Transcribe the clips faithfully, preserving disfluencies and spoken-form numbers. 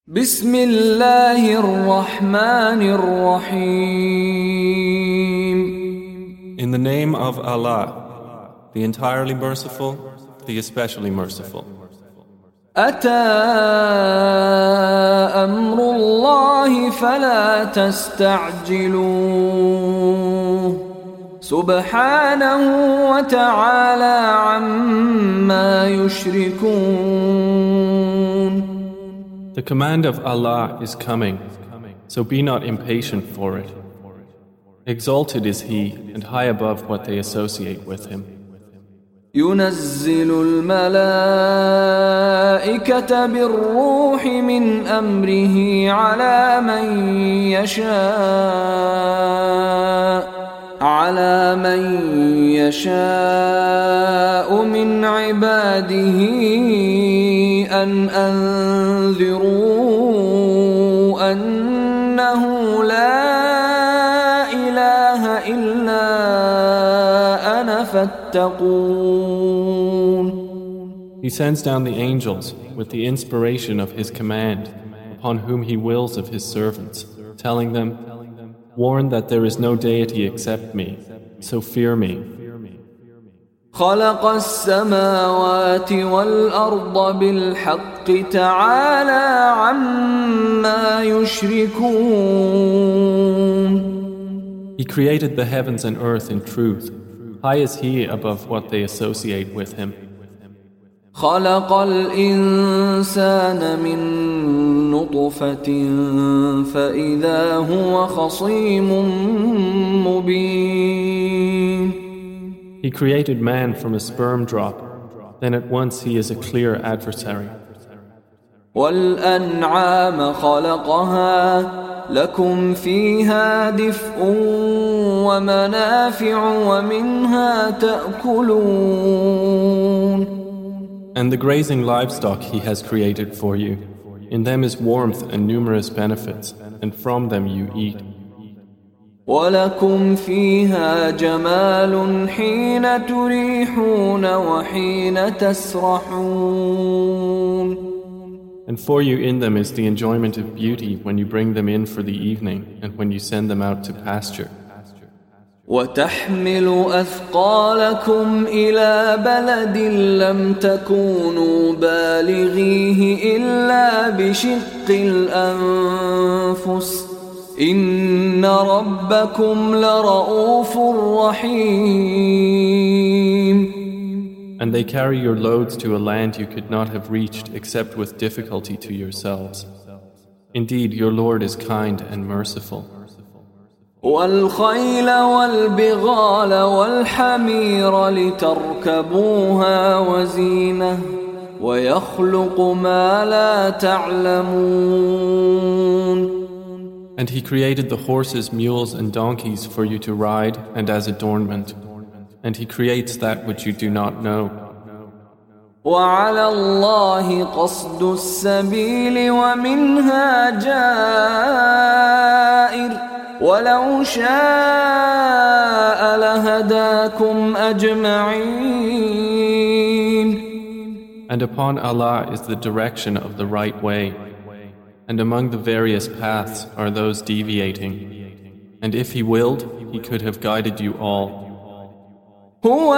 بسم الله الرحمن الرحيم. In the name of Allah, the entirely merciful, the especially merciful. أتى أمر الله فلا تستعجلوه سبحانه وتعالى عما يشركون. The command of Allah is coming, so be not impatient for it. Exalted is He and high above what they associate with Him. ينزل الملائكة بالروح من أمره على من يشاء على من يشاء من عباده أن أنذروا أنه لا إله إلا أنا فاتقون. He sends down the angels with the inspiration of His command upon whom He wills of His servants, telling them, warn that there is no deity except me, so fear me. خلق السماوات والأرض بالحق تعالى عما يشركون. He created the heavens and earth in truth. High is He above what they associate with Him. خلق الإنسان من نطفة فإذا هو خصيم مبين. He created man from a sperm drop, then at once he is a clear adversary. وَالْأَنْعَامَ خَلَقَهَا لَكُمْ فِيهَا دِفْءٌ وَمَنَافِعُ وَمِنْهَا تَأْكُلُونَ. And the grazing livestock He has created for you. In them is warmth and numerous benefits, and from them you eat. وَلَكُمْ فِيهَا جَمَالٌ حِينَ تُرِيحُونَ وَحِينَ تَسْرَحُونَ. And for you in them is the enjoyment of beauty when you bring them in for the evening and when you send them out to pasture. وَتَحْمِلُ أَثْقَالَكُمْ إِلَى بَلَدٍ لَمْ تَكُونُوا بَالِغِيهِ إِلَّا بِشِقِّ الْأَنفُسِ إِنَّ رَبَّكُمْ لَرَءُوفٌ رَحِيمٌ. And they carry your loads to a land you could not have reached except with difficulty to yourselves. Indeed, your Lord is kind and merciful. وَالْخَيْلَ وَالْبِغَالَ وَالْحَمِيرَ لِتَرْكَبُوهَا وَزِينَةً وَيَخْلُقُ مَا لَا تَعْلَمُونَ. And He created the horses, mules, and donkeys for you to ride and as adornment. And He creates that which you do not know. وَعَلَى اللَّهِ قَصْدُ السَّبِيلِ وَمِنْهَا جَائِرٌ وَلَوْ شَاءَ لَهَدَاكُمْ أَجْمَعِينَ. And upon Allah is the direction of the right way. And among the various paths are those deviating. And if He willed, He could have guided you all. هو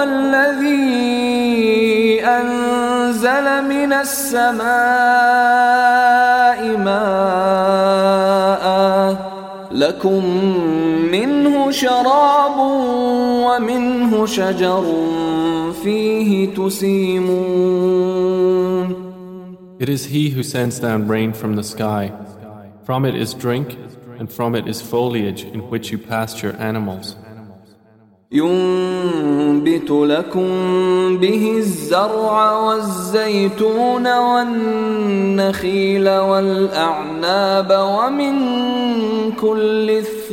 الذي أنزل من السماء ماء لكم منه شراب ومنه شجر فيه تسيمون. It is He who sends down rain from the sky. From it is drink, and from it is foliage in which you pasture animals. ينبت لكم به الزرع والزيتون والنخيل والأعناب ومن كل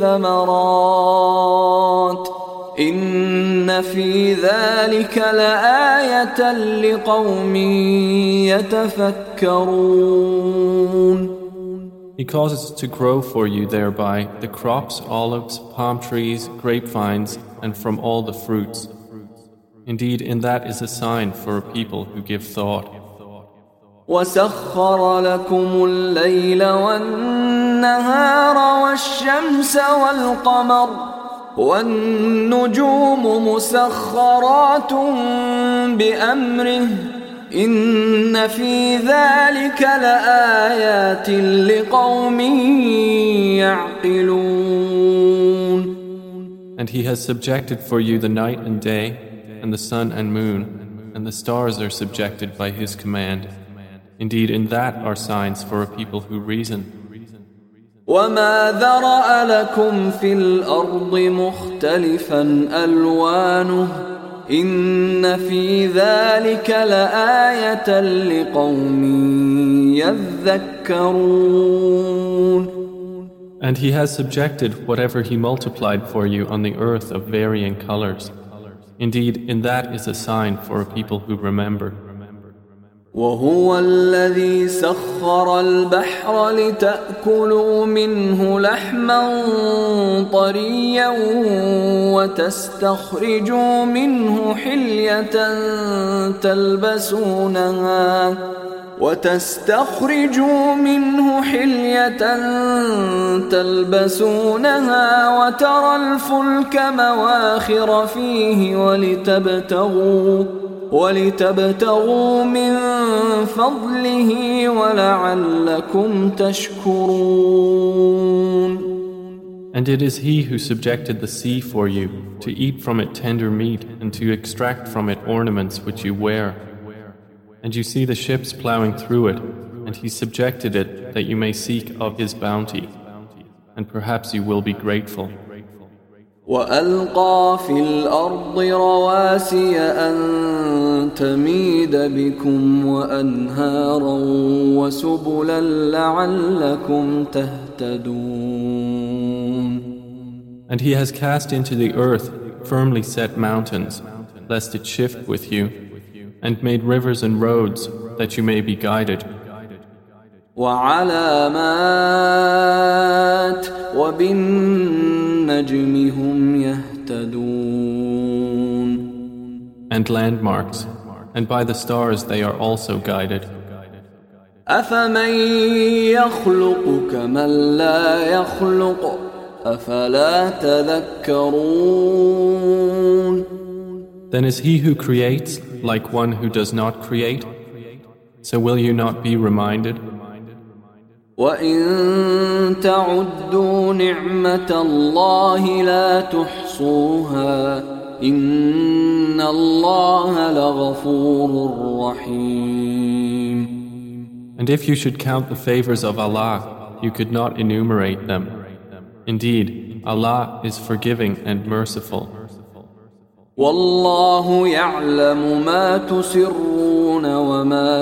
الثمرات إن في ذلك لآية لقوم يتفكرون. He causes to grow for you thereby the crops, olives, palm trees, grapevines, and from all the fruits. Indeed, in that is a sign for a people who give thought. وسخر لكم الليل والنهار والشمس والقمر والنجوم مسخرات بأمره إن في ذلك لآيات لقوم يعقلون. And he has subjected for you the night and day, and the sun and moon, and the stars are subjected by his command. Indeed, in that are signs for a people who reason. وما ذرأ لكم في الأرض مختلفا ألوانه إن في ذلك لآية لقوم يذكرون. And he has subjected whatever he multiplied for you on the earth of varying colors. Indeed, in that is a sign for a people who remember. وهو الذي سخر البحر لتأكلوا منه لحما طريا وتستخرجوا منه حلية تلبسونها وتستخرجوا منه حلية تلبسونها وترى الفلك مواخر فيه ولتبتغوا ولتبتغوا من فضله ولعلكم تشكرون. And it is he who subjected the sea for you, to eat from it tender meat and to extract from it ornaments which you wear. And you see the ships plowing through it, and he subjected it that you may seek of his bounty, and perhaps you will be grateful. وألقى في الأرض رواسي أن تميد بكم وأنهارا وسبلا لعلكم تهتدون. And he has cast into the earth firmly set mountains, lest it shift with you, and made rivers and roads that you may be guided. وعلامات وبالنجم هم يهتدون. And landmarks, and by the stars they are also guided. أفمن يخلق كمن لا يخلق أفلا تذكرون. Then is he who creates like one who does not create? So will you not be reminded? وَإِن تَعُدُّوا نِعْمَةَ اللَّهِ لَا تُحْصُوهَا إِنَّ اللَّهَ لَغَفُورٌ رَحِيمٌ. And if you should count the favors of Allah, you could not enumerate them. Indeed, Allah is forgiving and merciful. وَاللَّهُ يَعْلَمُ مَا تُسِرُّونَ وَمَا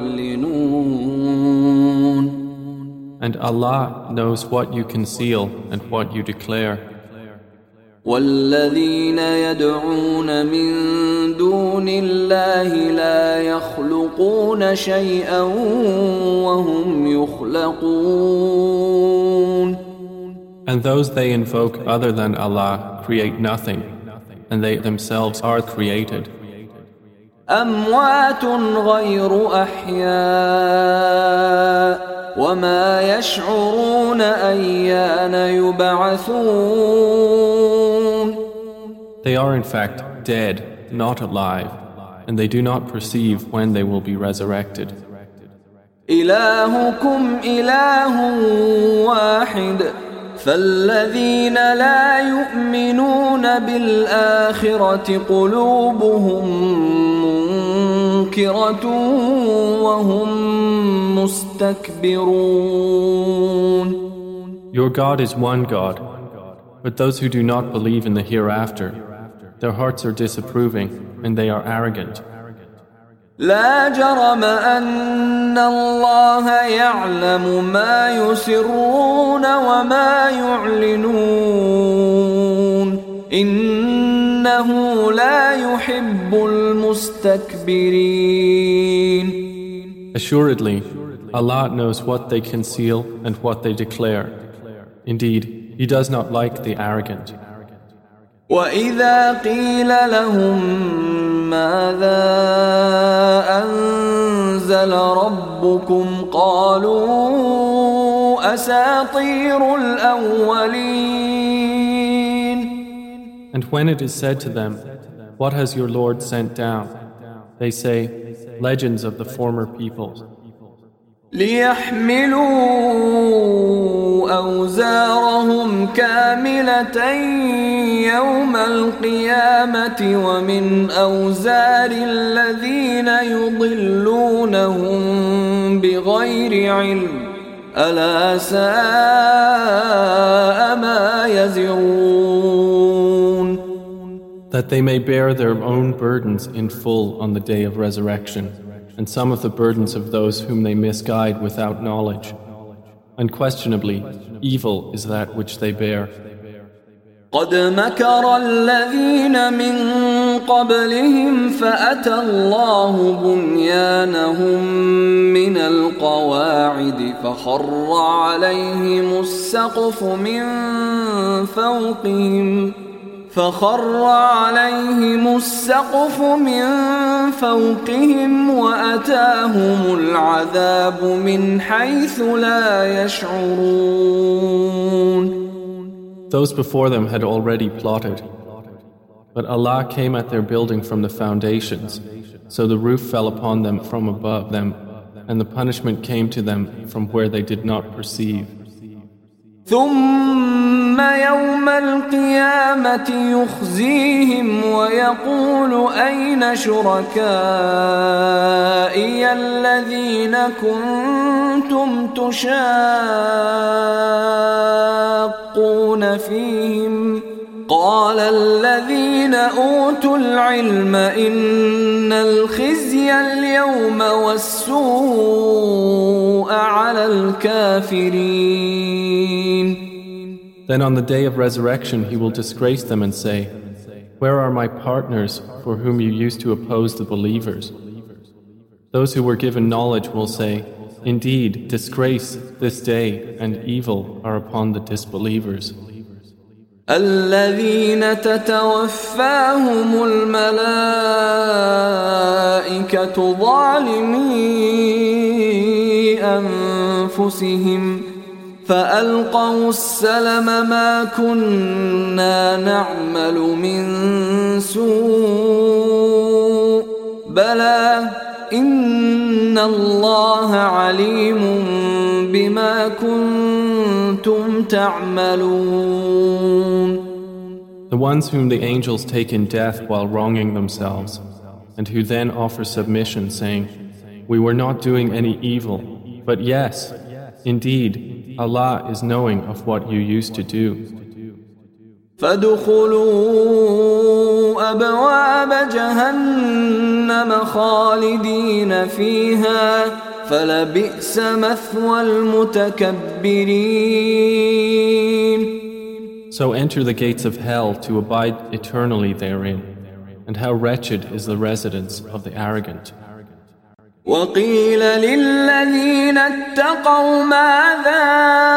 تُعْلِنُونَ. And Allah knows what you conceal and what you declare. وَالَّذِينَ يَدْعُونَ مِن دُونِ اللَّهِ لَا يَخْلُقُونَ شَيْئًا وَهُمْ يُخْلَقُونَ. And those they invoke other than Allah create nothing, and they themselves are created. أَمْوَاتٌ غَيْرُ أَحْيَاءٍ وَمَا يَشْعُرُونَ أَيَّانَ يُبْعَثُونَ. They are in fact dead, not alive, and they do not perceive when they will be resurrected. إِلَٰهُكُمْ إِلَٰهٌ وَاحِدٌ فَالَّذِينَ لَا يُؤْمِنُونَ بِالْآخِرَةِ قُلُوبُهُم مُّنكِرَةٌ وَهُم مُسْتَكْبِرُونَ. Your God is one God, but those who do not believe in the hereafter, their hearts are disapproving and they are arrogant. لا جرم أن الله يعلم ما يسرون وما يعلنون إنه لا يحب المستكبرين. Assuredly, Allah knows what they conceal and what they declare. Indeed, He does not like the arrogant. وَإِذَا قِيلَ لَهُم مَّاذَا أنزل ربكم قالوا أساطير الأولين. And when it is said to them, what has your Lord sent down? They say, legends of the former peoples. ليحملوا أوزارهم كاملة يوم القيامة ومن أوزار الذين يضلونهم بغير علم ألا ساء ما يزرون. That they may bear their own burdens in full on the day of resurrection, and some of the burdens of those whom they misguide without knowledge. Unquestionably, evil is that which they bear. قد مكر الذين من قبلهم فأتى الله بنيانهم من القواعد فخر عليهم السقف من فوقهم فخر عليهم السقف من فوقهم وأتاهم العذاب من حيث لا يشعرون. Those before them had already plotted, but Allah came at their building from the foundations, so the roof fell upon them from above them, and the punishment came to them from where they did not perceive. ثم يوم القيامة يخزيهم ويقول أين شركائي الذين كنتم تشاقون فيهم قال الذين أوتوا العلم إن الخزي اليوم والسوء على الكافرين. Then on the day of resurrection he will disgrace them and say, where are my partners for whom you used to oppose the believers? Those who were given knowledge will say, indeed, disgrace this day and evil are upon the disbelievers. الذين تتوفاهم الملائكة ظالمي أنفسهم فألقوا السلم ما كنا نعمل من سوء بلى إن الله عليم بما كنتم تعملون. The ones whom the angels take in death while wronging themselves, and who then offer submission, saying, we were not doing any evil, but yes, indeed, Allah is knowing of what you used to do. فادخلوا أبواب جهنم خالدين فيها فلبئس مثوى المتكبرين. So enter the gates of hell to abide eternally therein, and how wretched is the residence of the arrogant. وقيل للذين اتقوا ماذا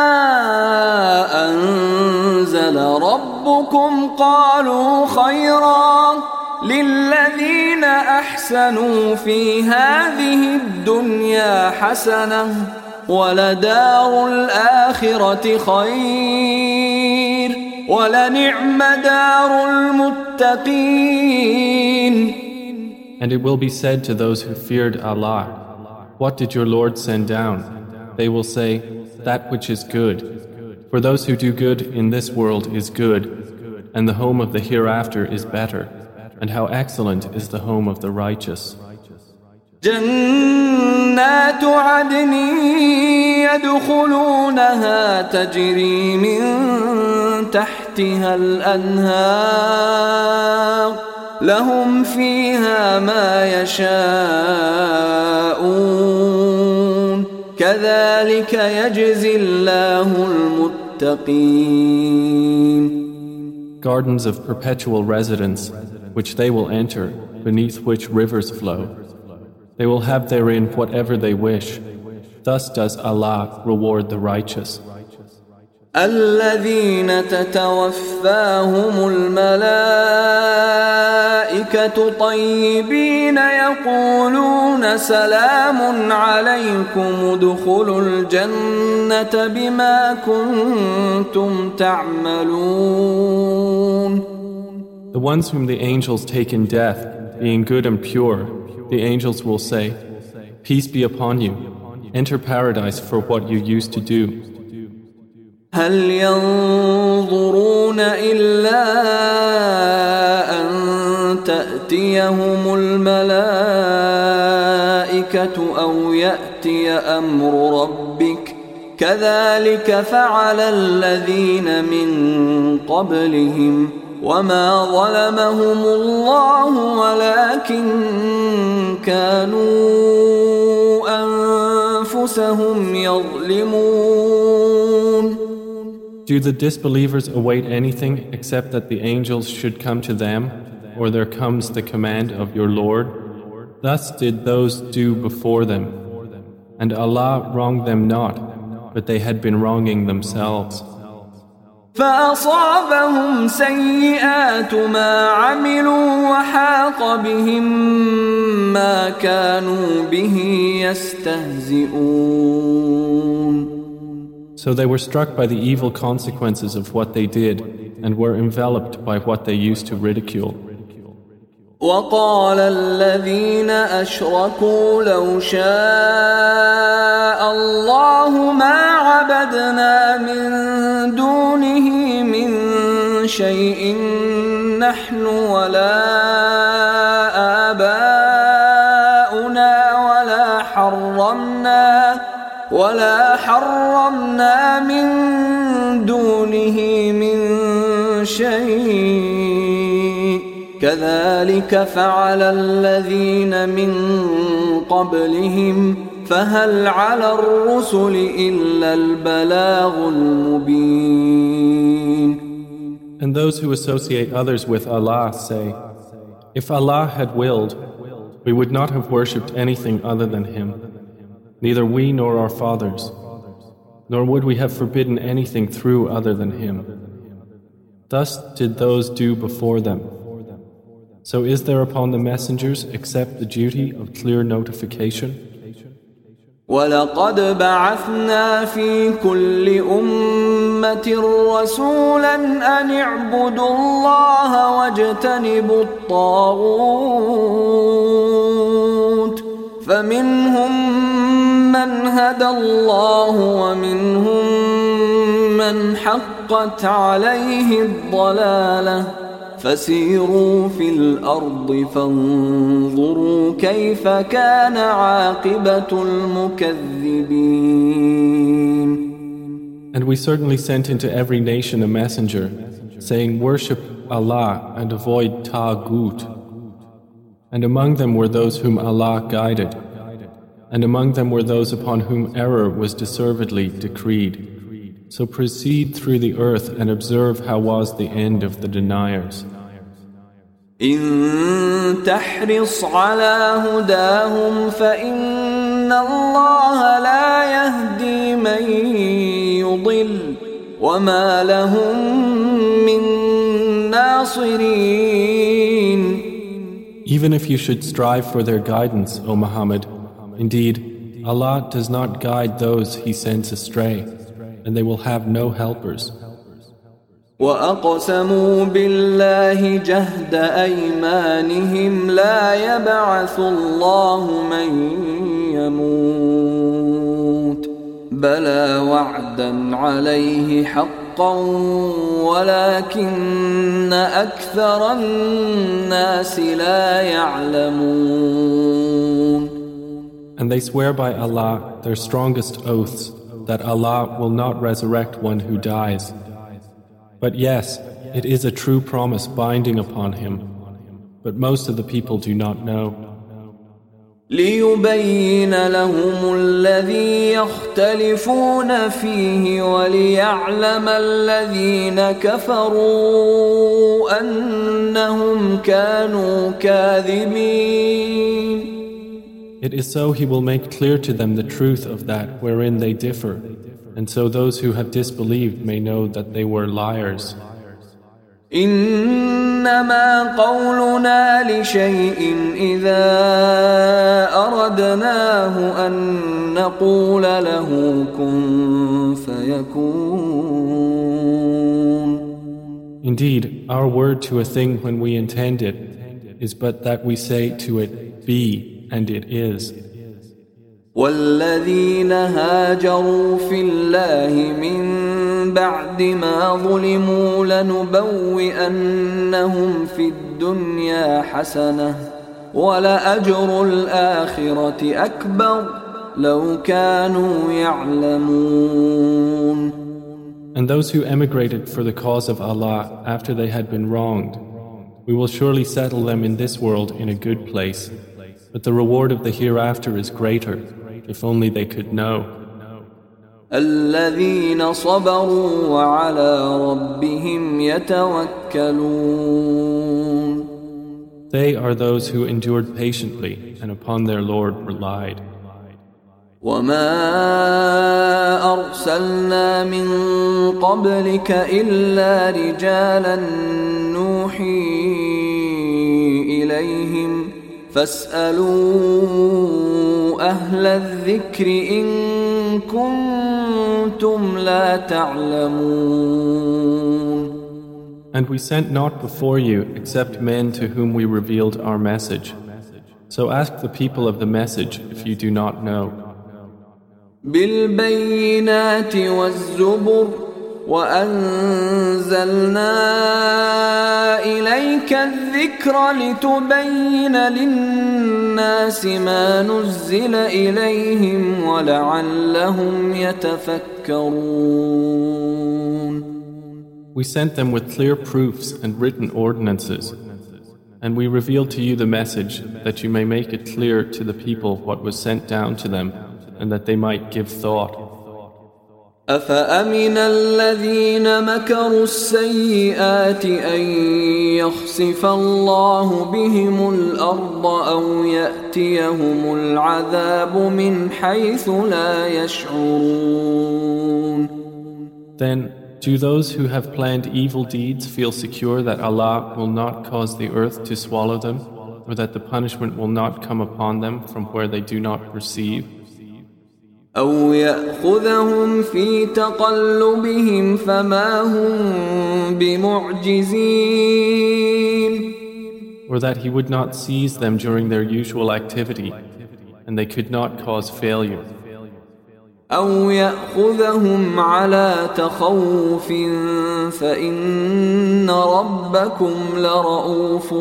أنزل ربكم قالوا خيرا للذين أحسنوا في هذه الدنيا حسنة ولدار الآخرة خير ولنعم دار المتقين. And it will be said to those who feared Allah, what did your Lord send down? They will say, that which is good. For those who do good in this world is good, and the home of the hereafter is better. And how excellent is the home of the righteous. جنات عدن يدخلونها تجري من تحتها الأنهار لهم فيها ما يشاءون كذلك يجزي الله المتقين. Gardens of perpetual residence, which they will enter, beneath which rivers flow. They will have therein whatever they wish. Thus does Allah reward the righteous. الذين تتوفاهم الملائكة طيبين يقولون سلام عليكم ادخلوا الجنة بما كنتم تعملون. The ones whom the angels take in death, being good and pure, the angels will say, Peace be upon you, enter paradise for what you used to do. هل ينظرون إلا أن تأتيهم الملائكة أو يأتي أمر ربك كذلك فعل الذين من قبلهم وما ظلمهم الله ولكن كانوا أنفسهم يظلمون. Do the disbelievers await anything except that the angels should come to them, or there comes the command of your Lord? Thus did those do before them, and Allah wronged them not, but they had been wronging themselves. فأصابهم سيئات ما عملوا وحاق بهم ما كانوا به يستهزئون. So they were struck by the evil consequences of what they did and were enveloped by what they used to ridicule. وقال الذين أشركوا لو شاء الله ما عبدنا من دونه من شيء نحن ولا آباؤنا ولا حرمنا ولا حرمنا من دونه من شيء كذلك فعل الذين من قبلهم فهل على الرسل إلا البلاغ المبين. And those who associate others with Allah say, If Allah had willed, we would not have worshipped anything other than Him, neither we nor our fathers, nor would we have forbidden anything through other than Him. Thus did those do before them. So is there upon the messengers except the duty of clear notification? وَلَقَدْ بَعَثْنَا فِي كُلِّ أُمَّةٍ رَسُولًا أَنِ اعْبُدُوا اللَّهَ وَاجْتَنِبُوا الطَّاغُوتَ فَمِنْهُمْ مَنْ هَدَى اللَّهُ وَمِنْهُمْ مَنْ حَقَّتْ عَلَيْهِ الضَّلَالَةُ فسيروا في الأرض فانظروا كيف كان عاقبة المكذبين. And we certainly sent into every nation a messenger, saying, Worship Allah and avoid Taghut. And among them were those whom Allah guided, and among them were those upon whom error was deservedly decreed. So proceed through the earth and observe how was the end of the deniers. إن تحرص على هداهم فإن الله لا يهدي من يضل وما لهم من ناصرين. Even if you should strive for their guidance, O Muhammad, indeed, Allah does not guide those He sends astray, and they will have no helpers. وَأَقْسَمُوا بِاللَّهِ جَهْدَ أَيْمَانِهِمْ لَا يَبْعَثُ اللَّهُ مَن يَمُوتُ بَلَى وَعْدًا عَلَيْهِ حَقًّا وَلَكِنَّ أَكْثَرَ النَّاسِ لَا يَعْلَمُونَ. And they swear by Allah their strongest oaths that Allah will not resurrect one who dies. But yes, it is a true promise binding upon him, but most of the people do not know. لِيُبَيِّنَ لَهُمُ الَّذِي يَخْتَلِفُونَ فِيهِ وَلِيَعْلَمَ الَّذِينَ كَفَرُوا أَنَّهُمْ كَانُوا كَاذِبِينَ. It is so He will make clear to them the truth of that wherein they differ, And so those who have disbelieved may know that they were liars. إنما قولنا لشيء إذا أردناه أن نقول له كن فيكون. Indeed, our word to a thing when we intend it is but that we say to it, be, and it is. والذين هاجروا في الله من بعد ما ظلموا لنبوئنهم في الدنيا حسنة ولأجر الآخرة أكبر لو كانوا يعلمون. And those who emigrated for the cause of Allah after they had been wronged, we will surely settle them in this world in a good place, but the reward of the hereafter is greater, if only they could know. الذين صبروا وعلى ربهم يتوكلون. They are those who endured patiently and upon their Lord relied. وما أرسلنا من قبلك إلا رجالا نوحي إليهم فاسألوا أهل الذكر إن كنتم لا تعلمون. And we sent not before you except men to whom we revealed our message. So ask the people of the message if you do not know. بالبينات والزبر وأنزلنا إليك الذكر لتبين للناس ما نزل إليهم ولعلهم يتفكرون. We sent them with clear proofs and written ordinances, and we revealed to you the message that you may make it clear to the people what was sent down to them, and that they might give thought. أفأمن الذين مكروا السيئات أن يخسف الله بهم الأرض أو يأتيهم العذاب من حيث لا يشعرون. Then, do those who have planned evil deeds feel secure that Allah will not cause the earth to swallow them, or that the punishment will not come upon them from where they do not perceive? أو يأخذهم في تقلبهم فما هم بمعجزين. Or that He would not seize them during their usual activity, and they could not cause failure. أو يأخذهم على تخوف فإن ربكم لرؤوف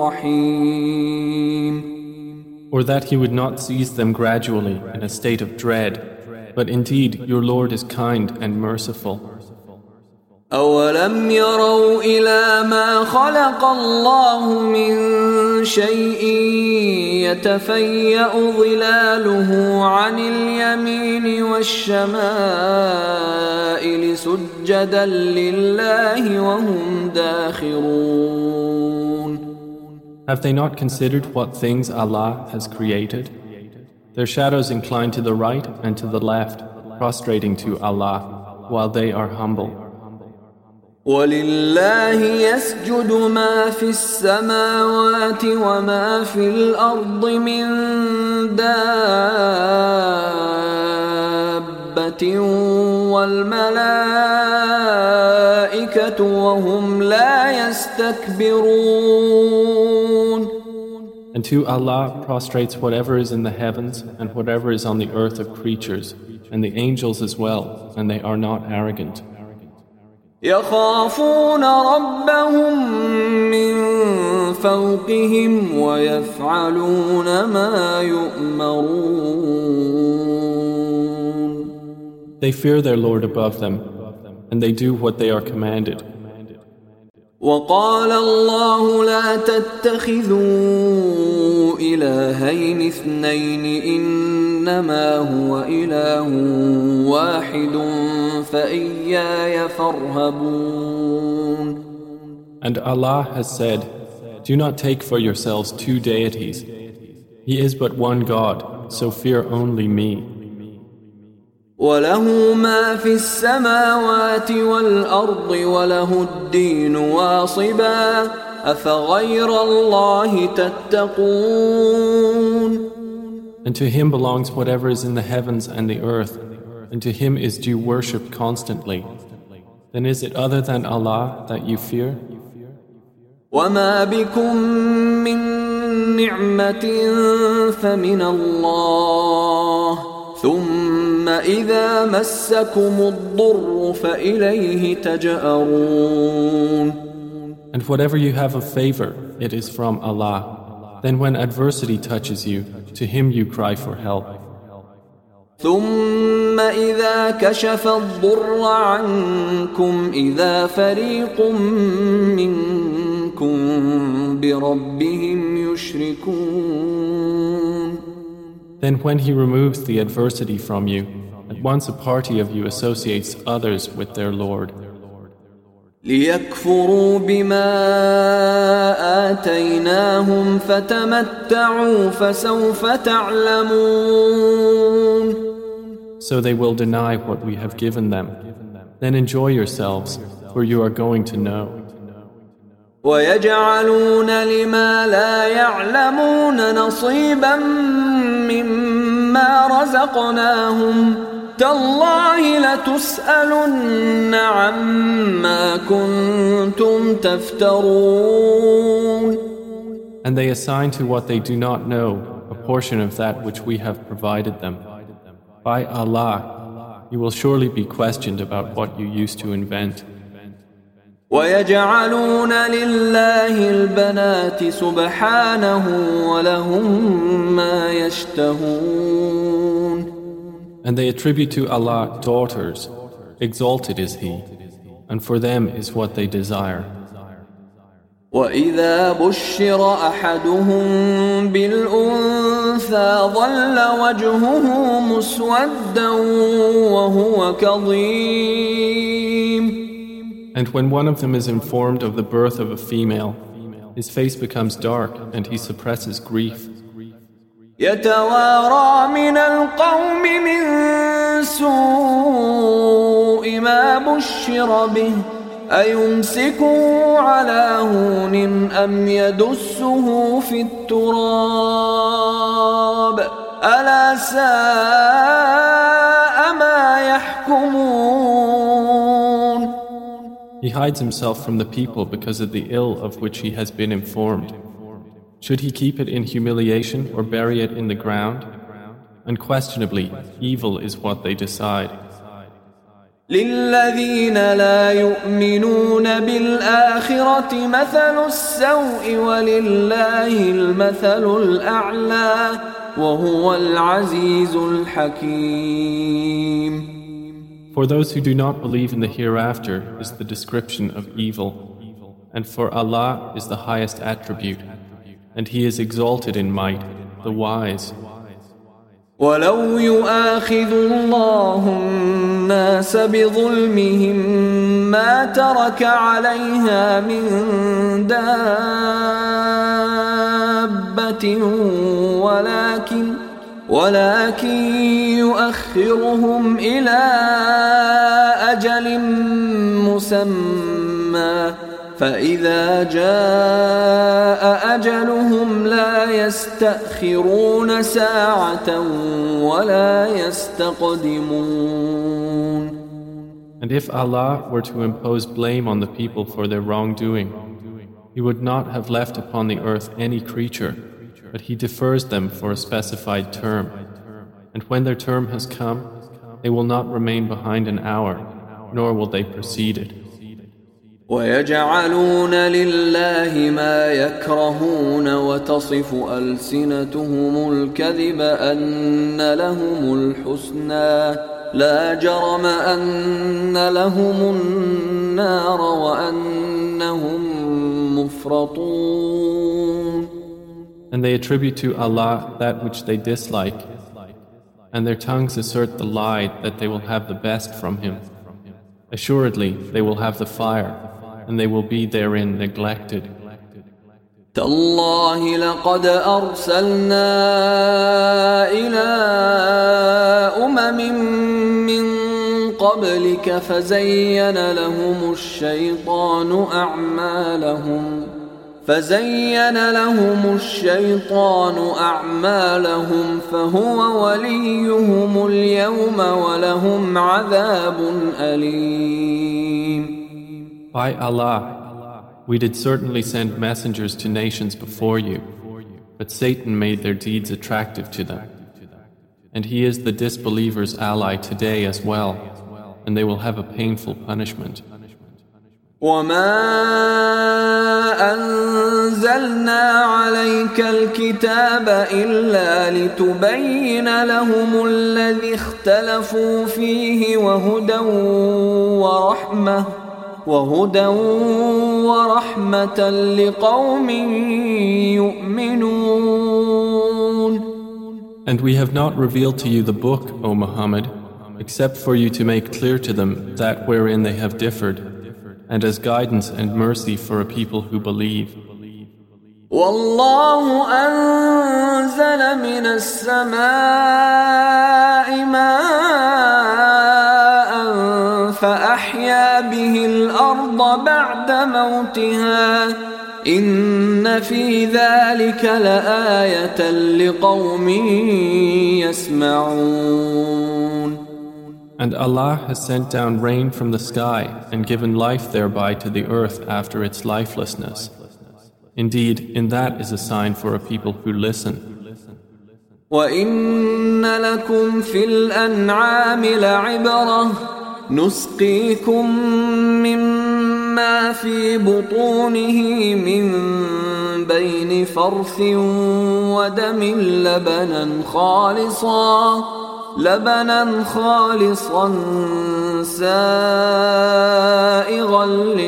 رحيم. Or that He would not seize them gradually in a state of dread, but indeed your Lord is kind and merciful. أولم يروا إلى ما خلق الله من شيء يتفيأ ظلاله عن اليمين والشمائل سجدا لله وهم داخرون. Have they not considered what things Allah has created? Their shadows incline to the right and to the left, prostrating to Allah, while they are humble. وَلِلَّهِ يَسْجُدُ مَا فِي السَّمَاوَاتِ وَمَا فِي الْأَرْضِ مِن دَابَّةٍ وَالْمَلَائِكَةُ وَهُمْ لَا يَسْتَكْبِرُونَ. And to Allah prostrates whatever is in the heavens and whatever is on the earth of creatures, and the angels as well, and they are not arrogant. يخافون ربهم من فوقهم ويفعلون ما يؤمرون. They fear their Lord above them, and they do what they are commanded. وقال الله لا تتخذوا إلهين اثنين إنما هو إله واحد فإياي فارهبون. And Allah has said, do not take for yourselves two deities. He is but one God, so fear only me. وله ما في السماوات والأرض وله الدين واصبا أفغير الله تتقون. And to him belongs whatever is in the heavens and the earth, and to him is due worship constantly. Then is it other than Allah that you fear? وما بكم من نعمة فمن الله ثم إذا مسكم الضر فإليه تجأرون. And whatever you have of favor, it is from Allah. Then when adversity touches you, to him you cry for help. ثم إذا كشف الضر عنكم إذا فريق منكم بربهم يشركون. Then when he removes the adversity from you, at once a party of you associates others with their Lord. ليكفروا بما آتيناهم فتمتعوا فسوف تعلمون. So they will deny what we have given them. Then enjoy yourselves, for you are going to know. ويجعلون لما لا يعلمون نصيبا مما رزقناهم تالله لتسألن عما كنتم تفترون. And they assign to what they do not know a portion of that which we have provided them. By Allah, you will surely be questioned about what you used to invent. ويجعلون لله البنات سبحانه ولهم ما يشتهون. And they attribute to Allah daughters, exalted is He, and for them is what they desire. وإذا بشر أحدهم بالأنثى ظل وجهه مسودا وهو كظيم. And when one of them is informed of the birth of a female, his face becomes dark and he suppresses grief. يتوارى من القوم من سوء ما بشر به أيمسكه على هون أم يدسه في التراب ألا ساء ما يحكمون. He hides himself from the people because of the ill of which he has been informed. Should he keep it in humiliation or bury it in the ground? Unquestionably, evil is what they decide. للذين لا يؤمنون بالآخرة مثل السوء ولله المثل الأعلى وهو العزيز الحكيم. For those who do not believe in the hereafter is the description of evil, and for Allah is the highest attribute, and He is exalted in might, the wise. ولو يؤاخذ الله الناس بظلمهم ما ترك عليها من دابة ولكن ولكن يؤخرهم إلى أجل مسمى فإذا جاء أجلهم لا يستأخرون ساعة ولا يستقدمون. And if Allah were to impose blame on the people for their wrongdoing, He would not have left upon the earth any creature, but He defers them for a specified term. And when their term has come, they will not remain behind an hour, nor will they precede it. ويجعلون لله ما يكرهون وتصف ألسنتهم الكذب أن لهم الحسنى لا جرم أن لهم النار وأنهم مفرطون. And they attribute to Allah that which they dislike, and their tongues assert the lie that they will have the best from Him. Assuredly, they will have the fire, and they will be therein neglected. تالله لقد أرسلنا إلى أمم من قبلك فزين لهم الشيطان أعمالهم فزين لهم الشيطان أعمالهم فهو وليهم اليوم ولهم عذاب أليم. By Allah, we did certainly send messengers to nations before you, but Satan made their deeds attractive to them. And he is the disbelievers' ally today as well, and they will have a painful punishment. وما أنزلنا عليك الكتاب إلا لتبين لهم الذي اختلفوا فيه وهدى ورحمة وهدى ورحمة لقوم يؤمنون. And we have not revealed to you the book, O Muhammad, except for you to make clear to them that wherein they have differed, and as guidance and mercy for a people who believe. والله أنزل من السماء ماء فأحيا به الأرض بعد موتها إن في ذلك لآية لقوم يسمعون. And Allah has sent down rain from the sky and given life thereby to the earth after its lifelessness. Indeed, in that is a sign for a people who listen. وَإِنَّ لَكُمْ فِي الْأَنْعَامِ لَعِبْرَةً نُسْقِيكُم مِّمَّا فِي بُطُونِهِ مِن بَيْنِ فَرْثٍ وَدَمٍ لَبَنًا خَالِصًا لبنا خالصا سائغا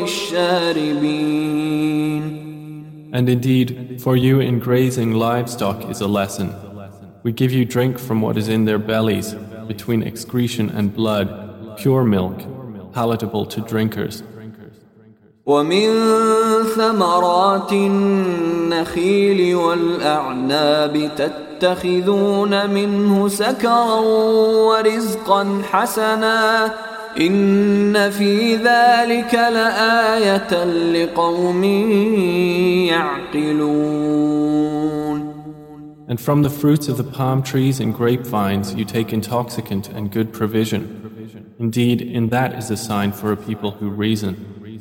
للشاربين. And indeed, for you in grazing livestock is a lesson. We give you drink from what is in their bellies, between excretion and blood, pure milk, palatable to drinkers. ومن ثمرات النخيل والأعناب تتخذون منه سكرا ورزقا حسنا إن في ذلك لآية لقوم يعقلون. And from the fruits of the palm trees and grapevines you take intoxicant and good provision. Indeed, in that is a sign for a people who reason.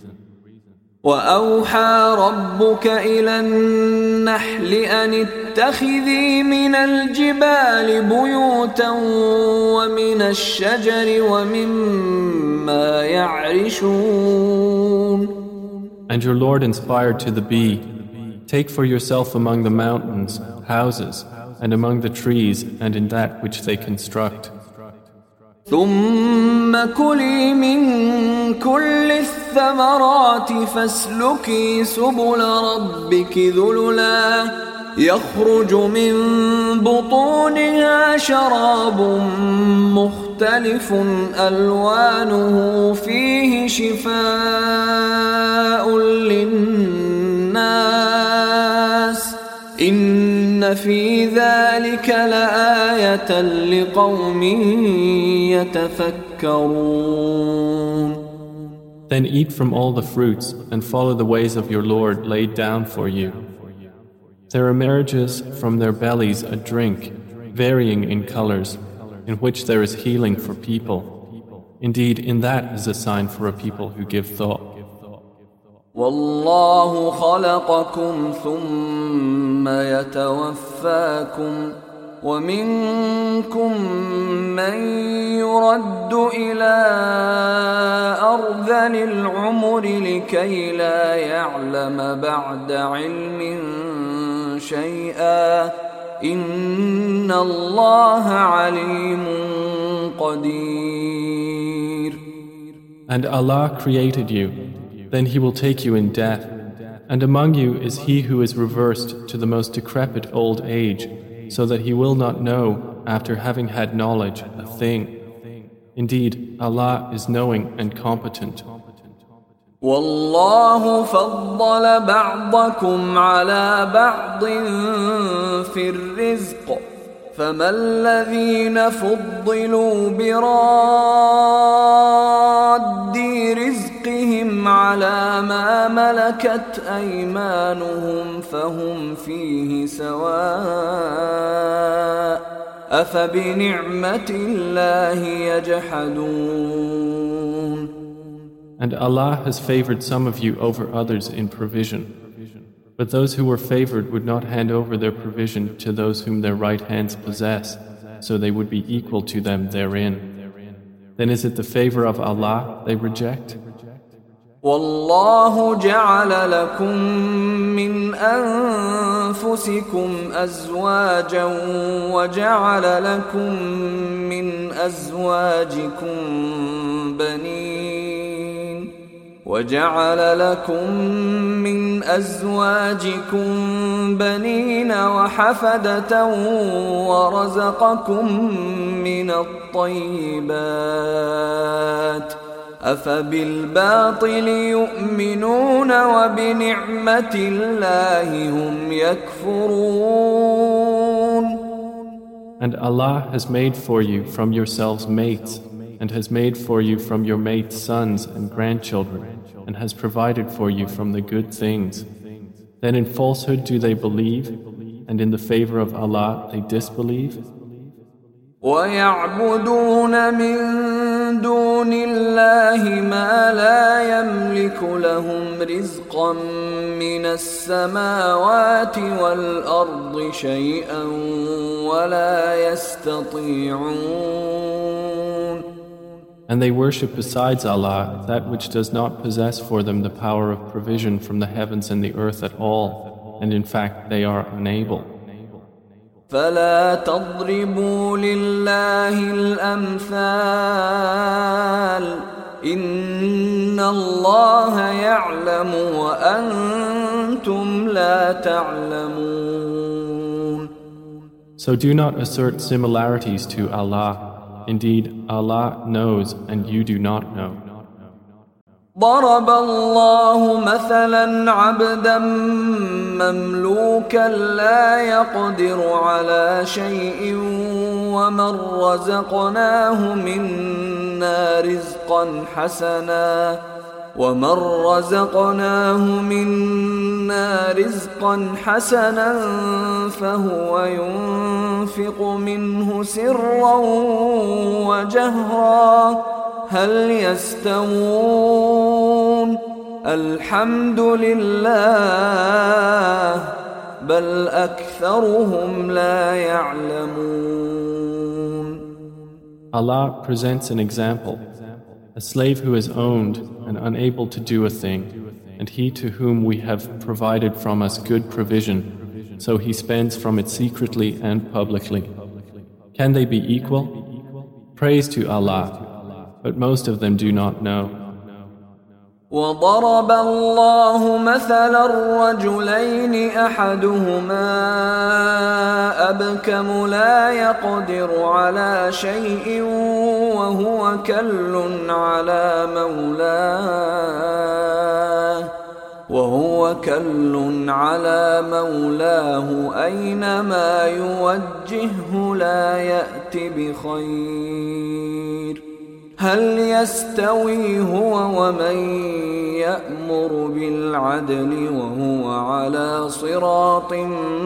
وأوحى ربك إلى النحل أن اتخذي من الجبال بيوتا ومن الشجر ومما يعرشون. And your Lord inspired to the bee, take for yourself among the mountains houses, and among the trees and in that which they construct. ثم كلي من كل الثمرات فاسلكي سبل ربك ذللا يخرج من بطونها شراب مختلف ألوانه فيه شفاء للناس إن في ذلك لآية لقوم يتفكرون. Then eat from all the fruits and follow the ways of your Lord laid down for you. There emerges from their bellies a drink, varying in colors, in which there is healing for people. Indeed, in that is a sign for a people who give thought. والله خلقكم ثم يتوفاكم ومنكم من يرد إلى أرذل العمر لكي لا يعلم بعد علم شيئا إن الله عليم قدير. And Allah created you. Then He will take you in death, and among you is he who is reversed to the most decrepit old age, so that he will not know, after having had knowledge, a thing. Indeed, Allah is knowing and competent. والله فضل بعضكم على بعض في الرزق فما الذين فضلوا براد رزقهم على ما ملكت أيمانهم فهم فيه سواء أفبنعمة الله يجحدون. And Allah has favored some of you over others in provision. But those who were favored would not hand over their provision to those whom their right hands possess, so they would be equal to them therein. Then is it the favor of Allah they reject? والله جعل لكم من أنفسكم أزواجا وجعل لكم من أزواجكم بنين وجعل لكم من أزواجكم بنين وحفدة ورزقكم من الطيبات أفبالباطل يؤمنون وبنعمة الله هم يكفرون. And Allah has made for you from yourselves mates, and has made for you from your mates sons and grandchildren, and has provided for you from the good things. Then in falsehood do they believe, and in the favor of Allah they disbelieve? وَيَعْبُدُونَ مِن دُونِ اللَّهِ مَا لَا يَمْلِكُ لَهُمْ رِزْقًا مِّنَ السَّمَاوَاتِ وَالْأَرْضِ شَيْئًا وَلَا يَسْتَطِيعُونَ. And they worship besides Allah that which does not possess for them the power of provision from the heavens and the earth at all, and in fact they are unable. فلا تضربوا لله الأمثال إن الله يعلم وأنتم لا تعلمون. So do not assert similarities to Allah. Indeed, Allah knows and you do not know. ضرب الله مثلا عبدا مملوكا لا يقدر على شيء ومن رزقناه منا رزقا حسنا ومن رزقناه منا رزقا حسنا فهو ينفق منه سرا وجهرا هل يستوون الحمد لله بل أكثرهم لا يعلمون. Allah presents an example. A slave who is owned and unable to do a thing, and he to whom we have provided from us good provision, so he spends from it secretly and publicly. Can they be equal? Praise to Allah, but most of them do not know. وضرب الله مثلا الرجلين أحدهما أبكم لا يقدر على شيء وهو كل على مولاه وهو كل على مولاه أينما يوجهه لا يأت بخير هل يستوي هو ومن يأمر بالعدل وهو على صراط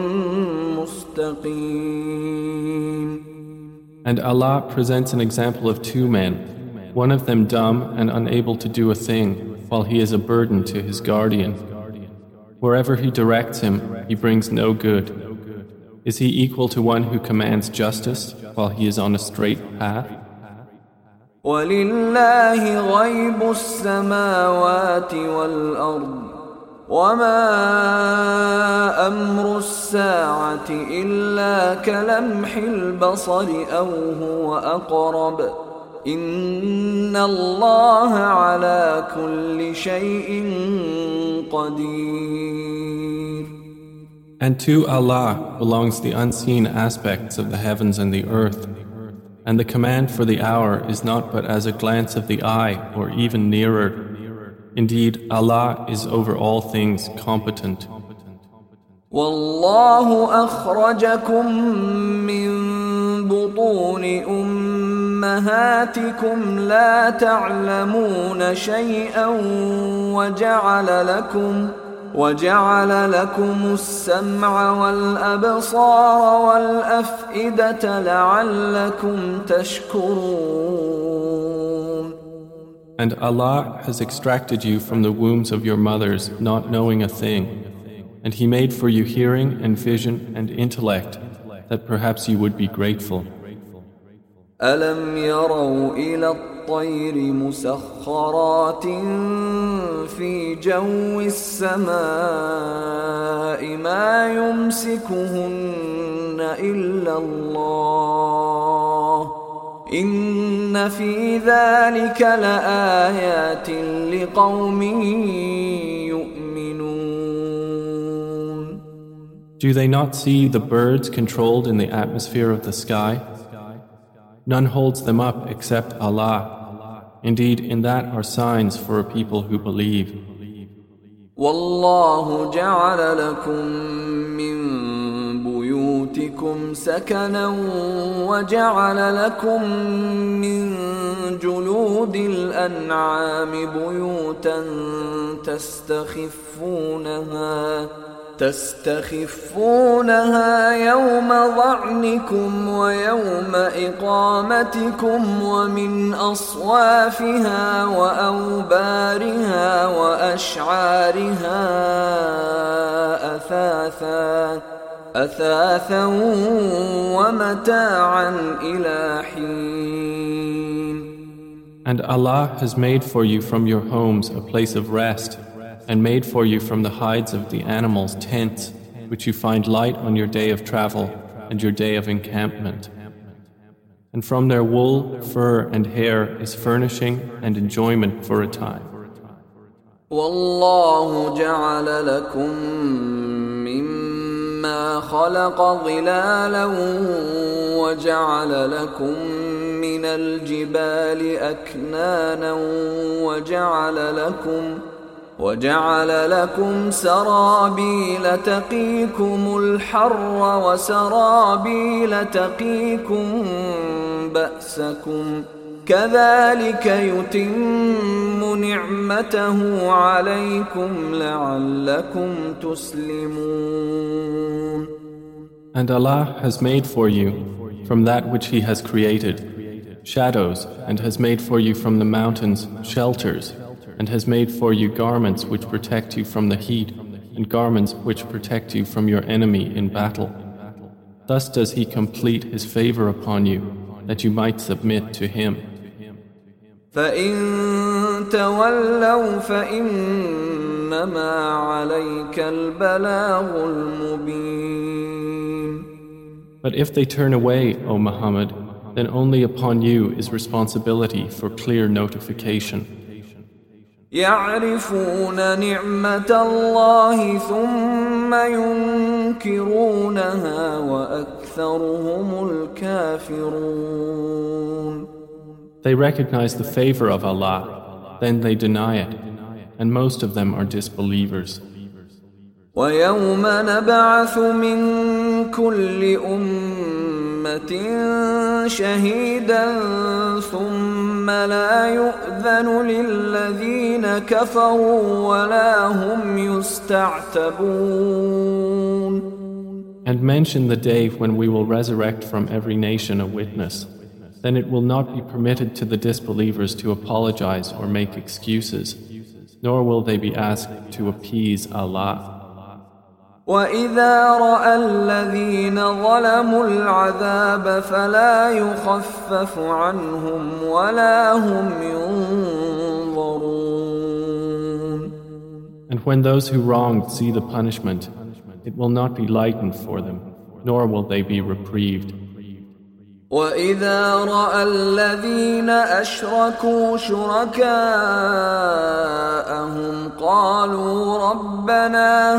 مستقيم. And Allah presents an example of two men, one of them dumb and unable to do a thing, while he is a burden to his guardian. Wherever he directs him, he brings no good. Is he equal to one who commands justice while he is on a straight path? ولله غيب السماوات والأرض وما أمر الساعة إلا كلمح البصر أو هو أقرب إن الله على كل شيء قدير. And to Allah belongs the unseen aspects of the heavens and the earth. And the command for the hour is not but as a glance of the eye or even nearer. Indeed, Allah is over all things competent. والله أخرجكم من بطون أمهاتكم لا تعلمون شيئا وجعل لكم وجعل لكم السمع والأبصار والأفئدة لعلكم تشكرون. And Allah has extracted you from the wombs of your mothers, not knowing a thing. And He made for you hearing and vision and intellect, that perhaps you would be grateful. أَلَمْ يَرَوْا إِلَى الطَّيْرِ مُسَخَّرَاتٍ فِي جَوِّ السَّمَاءِ مَا يُمْسِكُهُنَّ إِلَّا اللَّهُ إِنَّ فِي ذَلِكَ لَآيَاتٍ لِقَوْمٍ يُؤْمِنُونَ. Do they not see the birds controlled in the atmosphere of the sky? None holds them up except Allah. Indeed, in that are signs for a people who believe. وَاللَّهُ جَعَلَ لَكُم مِّن بُيُوتِكُمْ سَكَنًا وَجَعَلَ لَكُم مِّن جُلُودِ الْأَنْعَامِ بُيُوتًا تَسْتَخِفُّونَهَا تستخفونها يوم ظعنكم ويوم إقامتكم ومن أصوافها وأوبارها وأشعارها أثاثا أثاثا ومتاعا إلى حين. And Allah has made for you from your homes a place of rest, and made for you from the hides of the animals tents, which you find light on your day of travel and your day of encampment. And from their wool, fur, and hair is furnishing and enjoyment for a time. وَاللَّهُ جَعَلَ لَكُم مِّمَّا خَلَقَ ظِلَالًا وَجَعَلَ لَكُم مِّنَ الْجِبَالِ أَكْنَانًا وَجَعَلَ لَكُمْ وَجَعَلَ لَكُمْ سَرَابِيلَ تَقِيكُمُ الْحَرَّ وَسَرَابِيلَ تَقِيكُم بَأْسَكُمْ كَذَلِكَ يُتِمُّ نِعْمَتَهُ عَلَيْكُمْ لَعَلَّكُمْ تُسْلِمُونَ. And Allah has made for you from that which He has created shadows, and has made for you from the mountains shelters, and has made for you garments which protect you from the heat, and garments which protect you from your enemy in battle. Thus does He complete His favor upon you, that you might submit to Him. فَإِن تَوَلَّوْا فَإِنَّمَا عَلَيْكَ الْبَلَاغُ الْمُبِينُ. But if they turn away, O Muhammad, then only upon you is responsibility for clear notification. يعرفون نعمة الله ثم ينكرونها وأكثرهم الكافرون. They recognize the favor of Allah, then they deny it, and most of them are disbelievers. ويوم نبعث من كل أمة شهيدا ثم لا يؤذن للذين كفروا ولا هم يستعتبون. And mention the day when we will resurrect from every nation a witness. Then it will not be permitted to the disbelievers to apologize or make excuses, nor will they be asked to appease Allah. وَإِذَا رَأَى الَّذِينَ ظَلَمُوا الْعَذَابَ فَلَا يُخَفَّفُ عَنْهُمْ وَلَا هُمْ يُنظَرُونَ. And when those who wronged see the punishment, it will not be lightened for them, nor will they be reprieved. وَإِذَا رَأَى الَّذِينَ أَشْرَكُوا شُرَكَاءَهُمْ قَالُوا رَبَّنَا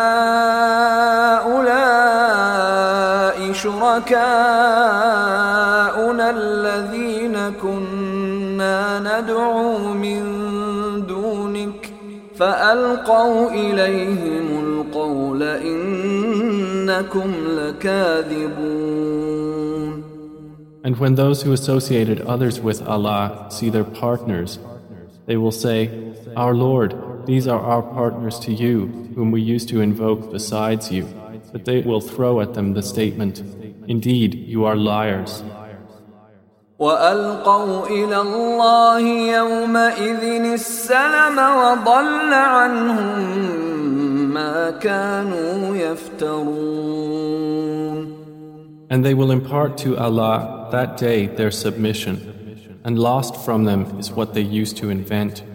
هَؤُلَاءِ شُرَكَاؤُنَا الَّذِينَ كُنَّا نَدْعُو مِن دُونِكَ فألقوا إليهم القول إنكم لكاذبون. And when those who associated others with Allah see their partners, they will say, Our Lord, these are our partners to you, whom we used to invoke besides you. But they will throw at them the statement, Indeed, you are liars. وألقوا إلى الله يومئذ السلم وضل عنهم ما كانوا يفترون. And they will impart to Allah that day their submission, and lost from them is what they used to invent.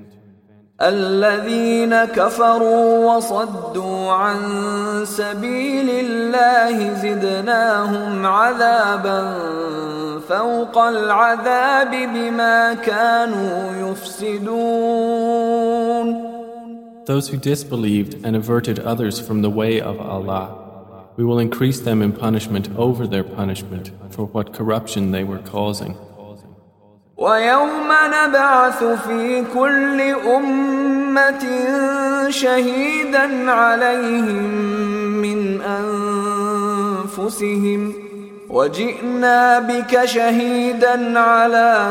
الذين كفروا وصدوا عن سبيل الله زدناهم عذابا فوق العذاب بما كانوا يفسدون. Those who disbelieved and averted others from the way of Allah, we will increase them in punishment over their punishment for what corruption they were causing. ويوم نبعث في كل أمة شهيدا عليهم من أنفسهم وجئنا بك شهيدا على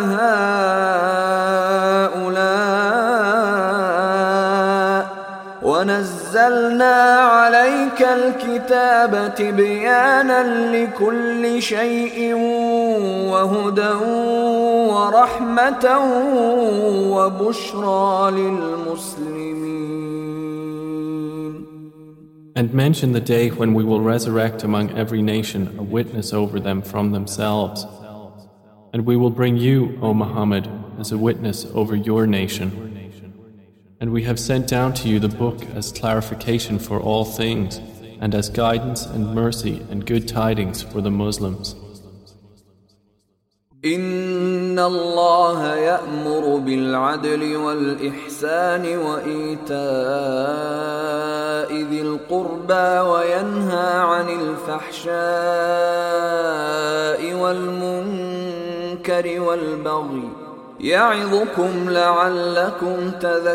هؤلاء ونزلنا عليك الكتاب تبيانا لكل شيء وهدى ورحمة وبشرى للمسلمين. And mention the day when we will resurrect among every nation a witness over them from themselves. And we will bring you, O Muhammad, as a witness over your nation. And we have sent down to you the book as clarification for all things, and as guidance and mercy and good tidings for the Muslims. إن الله يأمر بالعدل والإحسان وإيتاء ذي القربى وينهى عن الفحشاء والمنكر والبغي يعظكم لعلكم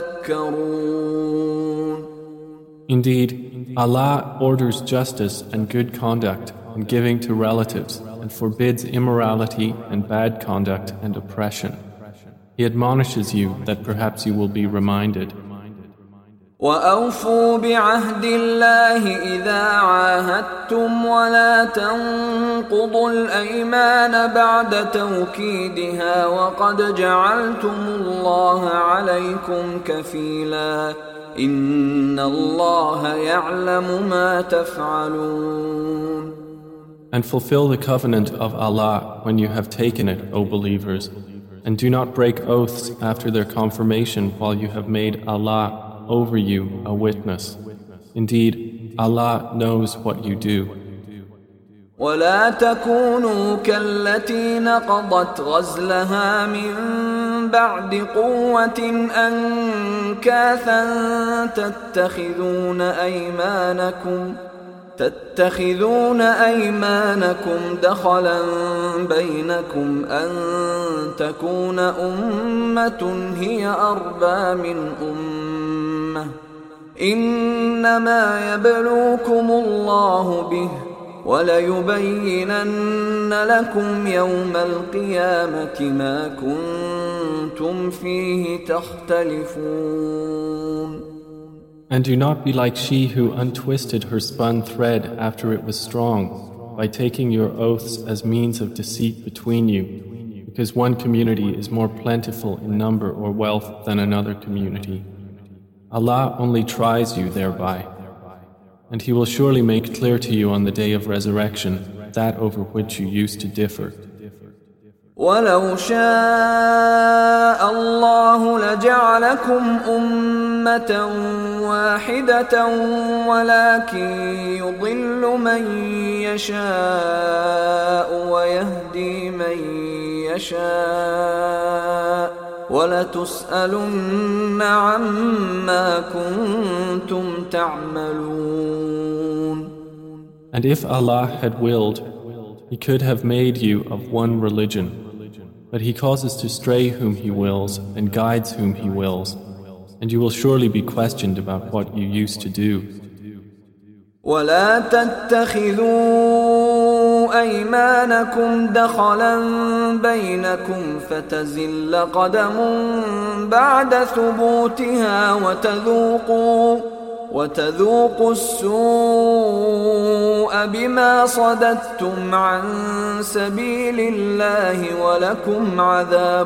تذكرون. Indeed, Allah orders justice and good conduct and giving to relatives, and forbids immorality and bad conduct and oppression. He admonishes you that perhaps you will be reminded. وَأَوْفُوا بِعَهْدِ اللَّهِ إِذَا عَاهَدتُّمْ وَلَا تَنقُضُوا الْأَيْمَانَ بَعْدَ تَوْكِيدِهَا وَقَدْ جَعَلْتُمُ اللَّهَ عَلَيْكُمْ كَفِيلًا إِنَّ اللَّهَ يَعْلَمُ مَا تَفْعَلُونَ. And fulfill the covenant of Allah when you have taken it, O believers, and do not break oaths after their confirmation while you have made Allah over you a witness. Indeed, Allah knows what you do. ولا تكونوا كالتي نقضت غزلها من بعد قوة أنكاثا تتخذون أيمانكم تتخذون أيمانكم دخلا بينكم أن تكون أمة هي أربى من أمة إنما يبلوكم الله به وَلَيُبَيِّنَنَّ لَكُمْ يَوْمَ الْقِيَامَةِ مَا كُنْتُمْ فِيهِ تَخْتَلِفُونَ. And do not be like she who untwisted her spun thread after it was strong, by taking your oaths as means of deceit between you, because one community is more plentiful in number or wealth than another community. Allah only tries you thereby. And He will surely make clear to you on the day of resurrection that over which you used to differ. وَلَوْ شَاءَ اللَّهُ لَجَعَلَكُمْ أُمَّةً وَاحِدَةً وَلَكِنْ يُضِلُّ مَنْ يَشَاءُ وَيَهْدِي مَنْ يَشَاءُ وَلَتُسْأَلُنَّ عَمَّا كُنْتُمْ تَعْمَلُونَ. And if Allah had willed, He could have made you of one religion, but He causes to stray whom He wills and guides whom He wills. and you will surely be questioned about what you used to do. ولا تتخذوا أيمانكم دخلا بينكم فتزل قدم بعد ثبوتها وتذوقوا وتذوقوا السوء بما صددتم عن سبيل الله ولكم عذاب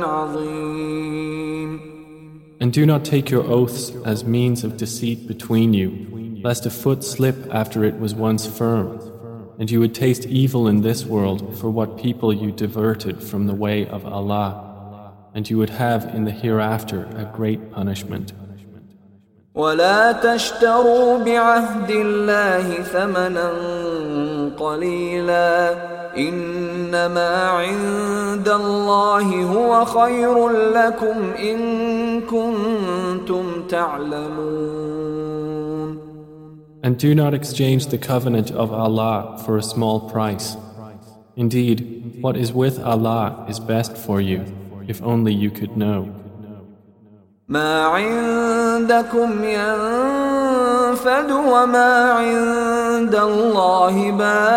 عظيم. And do not take your oaths as means of deceit between you, lest a foot slip after it was once firm, and you would taste evil in this world for what people you diverted from the way of Allah, and you would have in the hereafter a great punishment. ولا تشتروا بعهد الله ثمنا قليلا إنما عند الله هو خير لكم إن كنتم تعلمون. And do not exchange the covenant of Allah for a small price. Indeed, what is with Allah is best for you, if only you could know. ما عندكم ينفد وما عند الله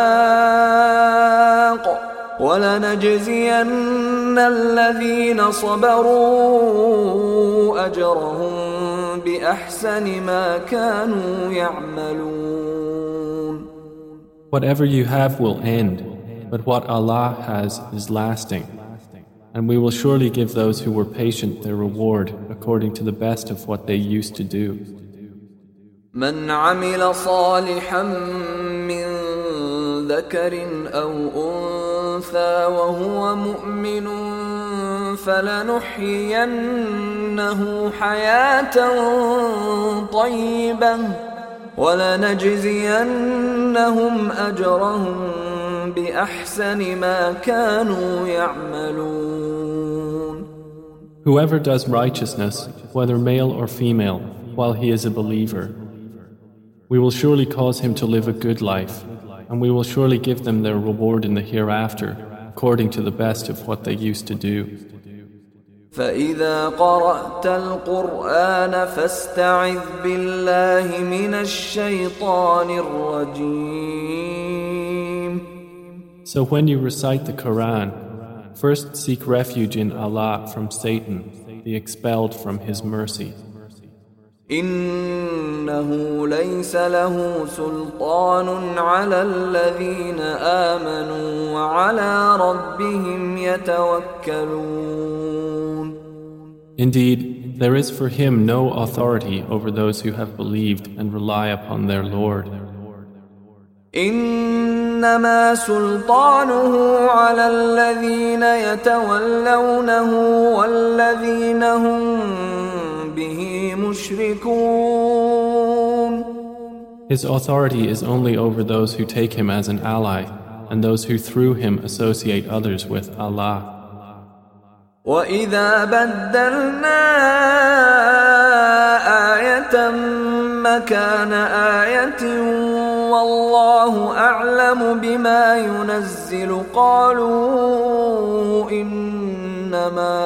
باق ولنجزين الذين صبروا أجرهم بأحسن ما كانوا يعملون. Whatever you have will end, but what Allah has is lasting. And we will surely give those who were patient their reward according to the best of what they used to do. من عمل صالحا من ذكر أو أنثى وهو مؤمن فلنحيينه حياة طيبة ولنجزينهم أجرهم بأحسن ما كانوا يعملون. Whoever does righteousness, whether male or female, while he is a believer, we will surely cause him to live a good life, and we will surely give them their reward in the hereafter, according to the best of what they used to do. فإذا قرأت القرآن فاستعذ بالله من الشيطان الرجيم. So when you recite the Quran, first seek refuge in Allah from Satan, the expelled from His mercy. إنه ليس له سلطان على الذين آمنوا وعلى ربهم يتوكلون. Indeed, there is for him no authority over those who have believed and rely upon their Lord. إنما سلطانه على الذين يتولونه والذين هم به مشركون. His authority is only over those who take him as an ally and those who through him associate others with Allah. وَإِذَا بَدَّلْنَا آيَةً مَكَانَ آيَةٍ وَاللَّهُ أَعْلَمُ بِمَا يُنَزِّلُ قَالُوا إِنَّمَا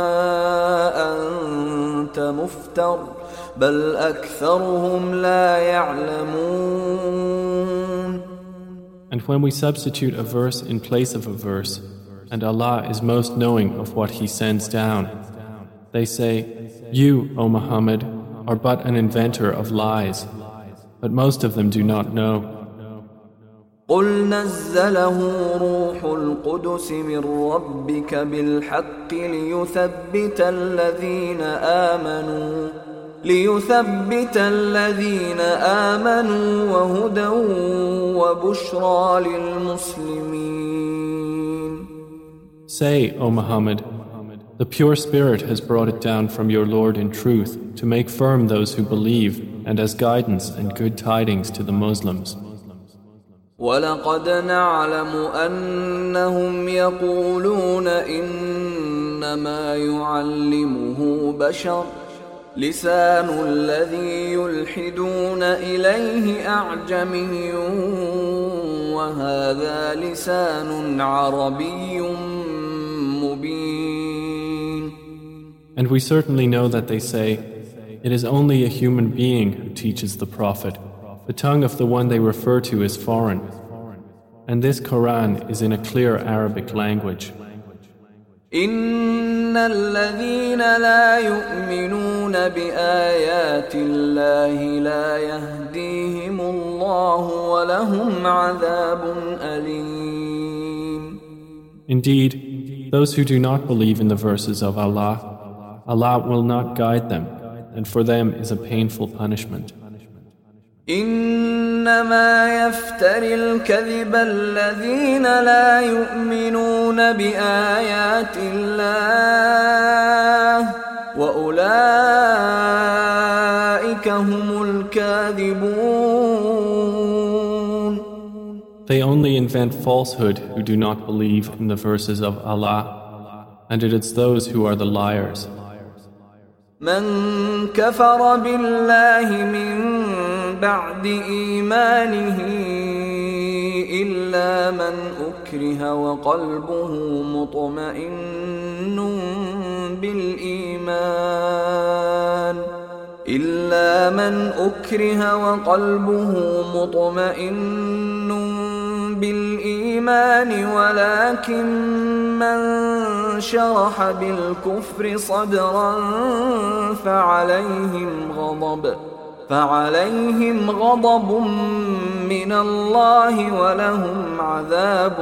أَنْتَ مُفْتَرٍ بَلْ أَكْثَرُهُمْ لَا يَعْلَمُونَ. And when we substitute a verse in place of a verse, and Allah is most knowing of what He sends down, they say, "You, O Muhammad, are but an inventor of lies," but most of them do not know. قُلْ نَزَّلَهُ رُوحُ الْقُدُسِ مِنْ رَبِّكَ بِالْحَقِّ لِيُثَبِّتَ الَّذِينَ آمَنُوا لِيُثَبِّتَ الَّذِينَ آمَنُوا وَهُدًى وَبُشْرَى لِلْمُسْلِمِينَ. Say, O Muhammad, the pure Spirit has brought it down from your Lord in truth to make firm those who believe and as guidance and good tidings to the Muslims. وَلَقَدْ نَعْلَمُ أَنَّهُمْ يَقُولُونَ إِنَّمَا يُعَلِّمُهُ بَشَرٌ لِسَانُ الَّذِي يُلْحِدُونَ إِلَيْهِ أَعْجَمِيٌّ وَهَذَا لِسَانٌ عَرَبِيٌّ مُبِينٌ. And we certainly know that they say, It is only a human being who teaches the Prophet. The tongue of the one they refer to is foreign. And this Quran is in a clear Arabic language. إن الذين لا يؤمنون بآيات الله لا يهديهم الله ولهم عذاب أليم. Indeed, those who do not believe in the verses of Allah, Allah will not guide them, and for them is a painful punishment. إنما يفتري الكذب الذين لا يؤمنون بآيات الله وأولئك هم الكاذبون. They only invent falsehood who do not believe in the verses of Allah, and it is those who are the liars. من كفر بالله من بعد إيمانه إلا من أكره وقلبه مطمئن بالإيمان إلا من أكره وقلبه مطمئن بالإيمان ولكن من شرح بالكفر صدرا فعليهم غضب فعليهم غضب من الله ولهم عذاب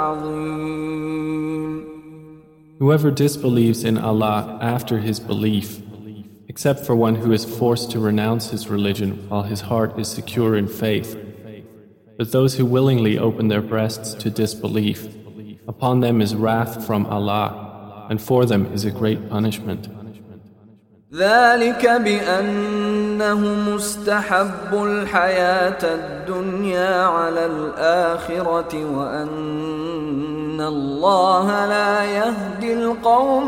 عظيم. Whoever disbelieves in Allah after his belief, except for one who is forced to renounce his religion while his heart is secure in faith, but those who willingly open their breasts to disbelief, upon them is wrath from Allah, and for them is a great punishment. ذلك بأنهم استحبوا الحياة الدنيا على الآخرة وأن الله لا يهدي القوم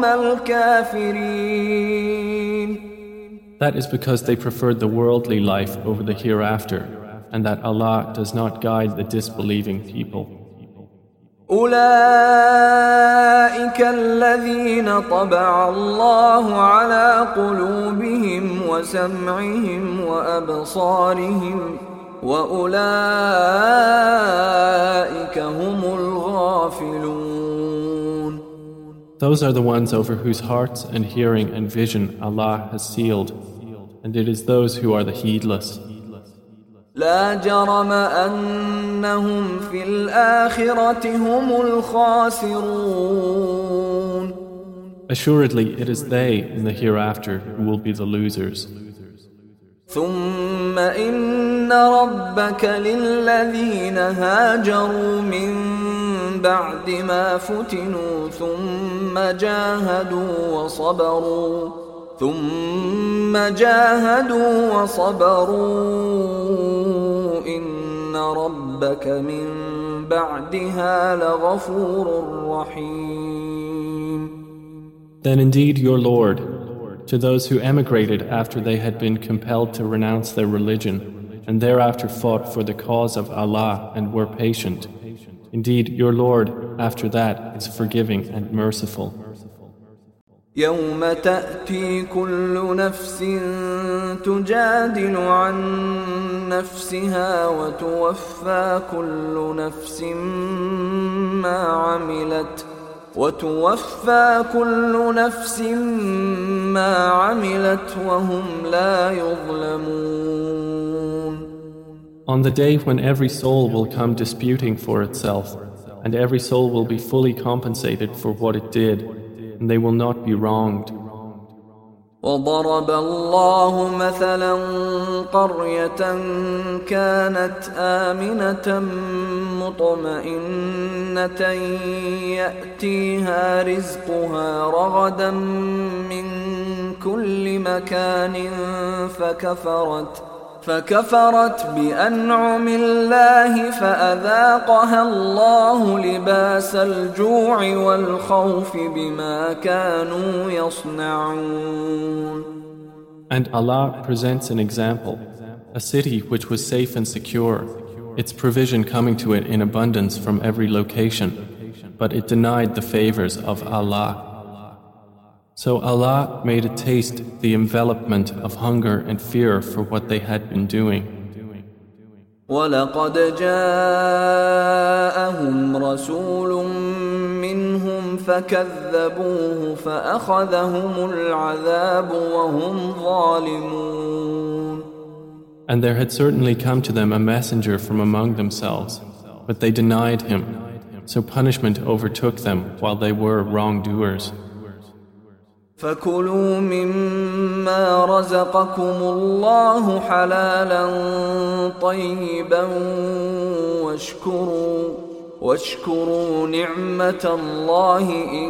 الكافرين. That is because they preferred the worldly life over the hereafter, and that Allah does not guide the disbelieving people. أولئك الذين طبع الله على قلوبهم وسمعهم وأبصارهم وأولئك هم الغافلون. Those are the ones over whose hearts and hearing and vision Allah has sealed, and it is those who are the heedless. لا جرم أنهم في الآخرة هم الخاسرون. Assuredly, it is they in the hereafter who will be the losers. ثم إن ربك للذين هاجروا من بعد ما فتنوا ثم جاهدوا وصبروا ثم جاهدوا وصبروا إن ربك من بعدها لغفور رحيم. Then indeed your Lord, to those who emigrated after they had been compelled to renounce their religion and thereafter fought for the cause of Allah and were patient, indeed your Lord after that is forgiving and merciful. يوم تأتي كل نفس تجادل عن نفسها وتوفى كل نفس ما عملت وتوفى كل نفس ما عملت وهم لا يظلمون. On the day when every soul will come disputing for itself, and every soul will be fully compensated for what it did, and they will not be wronged. وضرب الله مثلا قرية كانت آمنة مطمئنة يأتيها رزقها رغدا من كل مكان فكفرت فكفرت بأنعم الله فأذاقها الله لباس الجوع والخوف بما كانوا يصنعون. And Allah presents an example, a city which was safe and secure, its provision coming to it in abundance from every location, but it denied the favors of Allah. So Allah made a taste the envelopment of hunger and fear for what they had been doing. وَلَقَدْ جَاءَهُمْ رَسُولٌ مِّنْهُمْ فَكَذَّبُوهُ فَأَخَذَهُمُ الْعَذَابُ وَهُمْ ظَالِمُونَ. And there had certainly come to them a messenger from among themselves, but they denied him, so punishment overtook them while they were wrongdoers. فَكُلُوا مِمَّا رَزَقَكُمُ اللَّهُ حَلَالًا طَيِّبًا وَاشْكُرُوا وَاشْكُرُوا نِعْمَةَ اللَّهِ إِن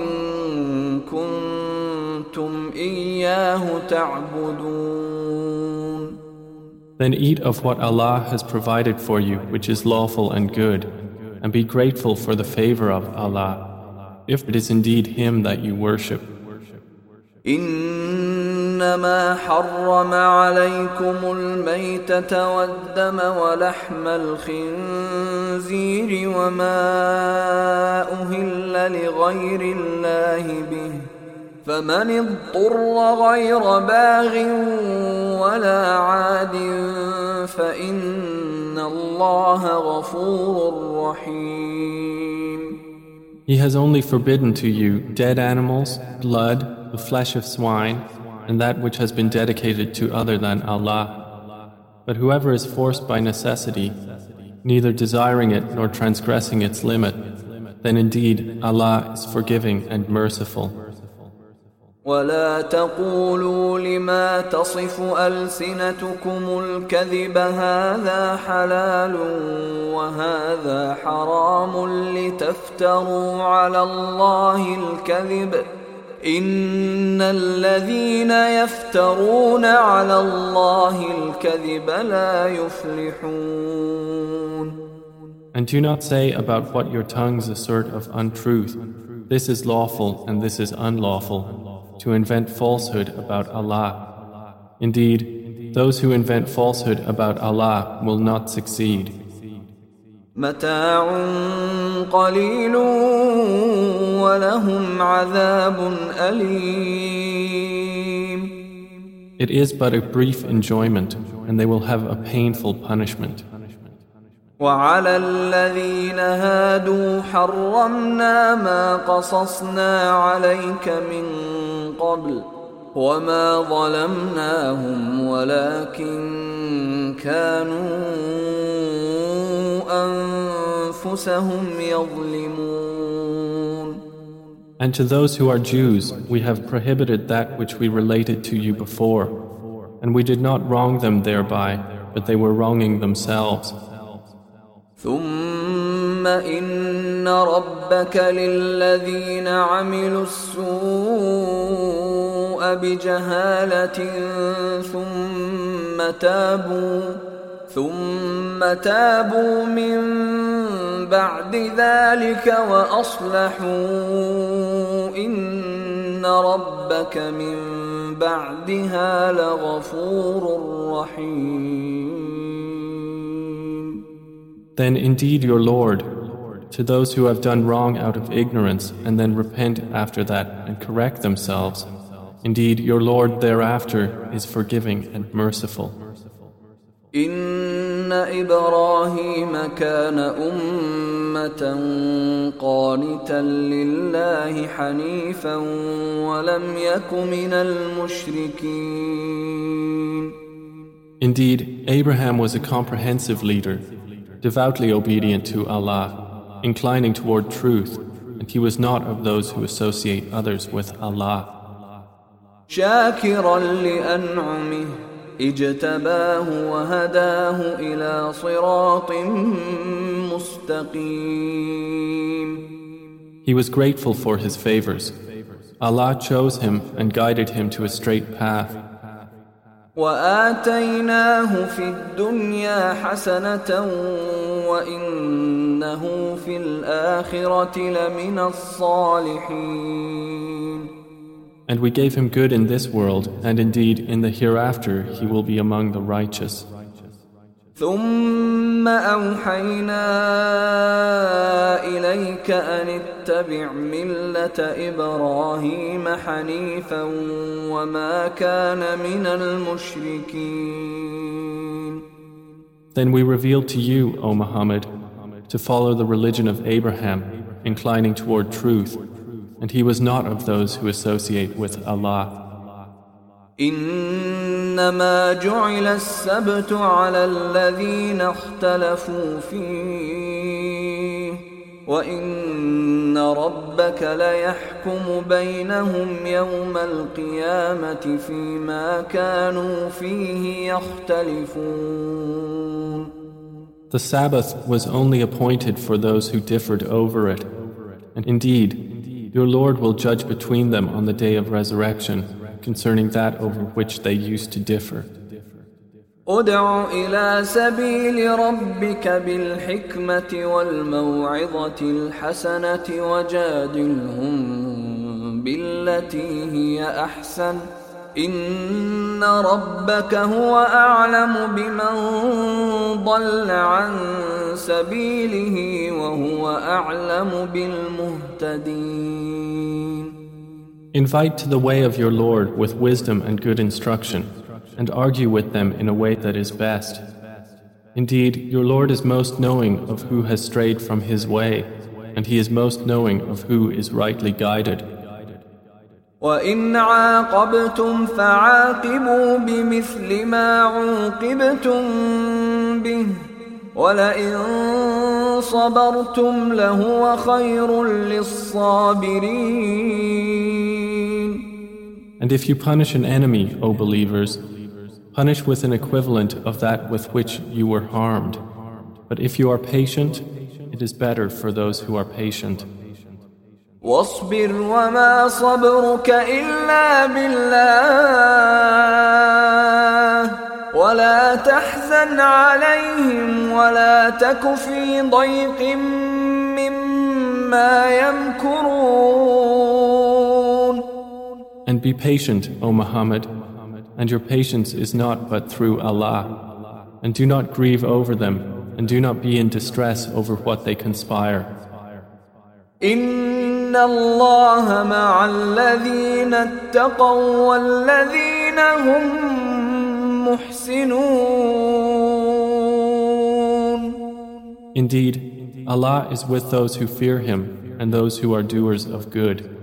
كُنتُمْ إِيَّاهُ تَعْبُدُونَ. Then eat of what Allah has provided for you, which is lawful and good, and be grateful for the favor of Allah, if it is indeed Him that you worship. إنما حرم عليكم الميتة والدم ولحم الخنزير وما أهل لغير الله به فمن اضطر غير باغ ولا عاد فإن الله غفور رحيم. He has only forbidden to you dead animals, blood, the flesh of swine, and that which has been dedicated to other than Allah. But whoever is forced by necessity, neither desiring it nor transgressing its limit, then indeed Allah is forgiving and merciful. ولا تقولوا لما تصف ألسنتكم الكذب هذا حلال وهذا حرام لتفتروا على الله الكذب إن الذين يفترون على الله الكذب لا يفلحون. And do not say about what your tongues assert of untruth, this is lawful and this is unlawful, to invent falsehood about Allah. Indeed, those who invent falsehood about Allah will not succeed. متاع قليل ولهم عذاب أليم. It is but a brief enjoyment, and they will have a painful punishment. وعلى الذين هادوا حرمنا ما قصصنا عليك من قبل وما ظلمناهم ولكن كانوا أنفسهم يظلمون. And to those who are Jews, we have prohibited that which we related to you before, and we did not wrong them thereby, but they were wronging themselves. ثم إن ربك للذين عملوا السوء بجهالة ثم تابوا ثم تابوا من بعد ذلك وأصلحوا إن ربك من بعدها لغفور رحيم. Then indeed your Lord, to those who have done wrong out of ignorance and then repent after that and correct themselves, indeed your Lord thereafter is forgiving and merciful. إن إبراهيم كان أمة قانتا لله حنيفا ولم يك من المشركين. Indeed, Abraham was a comprehensive leader, devoutly obedient to Allah, inclining toward truth, and he was not of those who associate others with Allah. شاكرا لأنعمه اجتباه وهداه إلى صراط مستقيم. He was grateful for his favors. Allah chose him and guided him to a straight path. وآتيناه في الدنيا حسنة وإنه في الآخرة لمن الصالحين. And we gave him good in this world, and indeed in the hereafter he will be among the righteous. ثم أوحينا إليك أن اتبع ملة إبراهيم حنيفا وما كان من المشركين. Then we revealed to you, O Muhammad, to follow the religion of Abraham, inclining toward truth, and he was not of those who associate with Allah. إنما جعل السبت على الذين اختلفوا فيه وإن ربك ليحكم بينهم يوم القيامة فيما كانوا فيه يختلفون. The Sabbath was only appointed for those who differed over it, and indeed, your Lord will judge between them on the day of resurrection concerning that over which they used to differ. ادع إلى سبيل ربك بالحكمة والموعظة الحسنة وجادلهم بالتي هي أحسن إن ربك هو أعلم بمن ضل عن سبيله وهو أعلم بالمهتدين. Invite to the way of your Lord with wisdom and good instruction, and argue with them in a way that is best. Indeed, your Lord is most knowing of who has strayed from his way, and he is most knowing of who is rightly guided. وَإِنْ عَاقَبْتُمْ فَعَاقِبُوا بِمِثْلِ مَا عُوقِبْتُمْ بِهِ وَلَئِنْ صَبَرْتُمْ لَهُوَ خَيْرٌ لِلصَّابِرِينَ. And if you punish an enemy, O believers, punish with an equivalent of that with which you were harmed. But if you are patient, it is better for those who are patient. واصبر وما صبرك إلا بالله ولا تحزن عليهم ولا تك في ضيق مما يمكرون. And be patient, O Muhammad, and your patience is not but through Allah. And do not grieve over them, and do not be in distress over what they conspire. إن الله مع الذين اتقوا والذين هم محسنون. Indeed, Allah is with those who fear Him and those who are doers of good.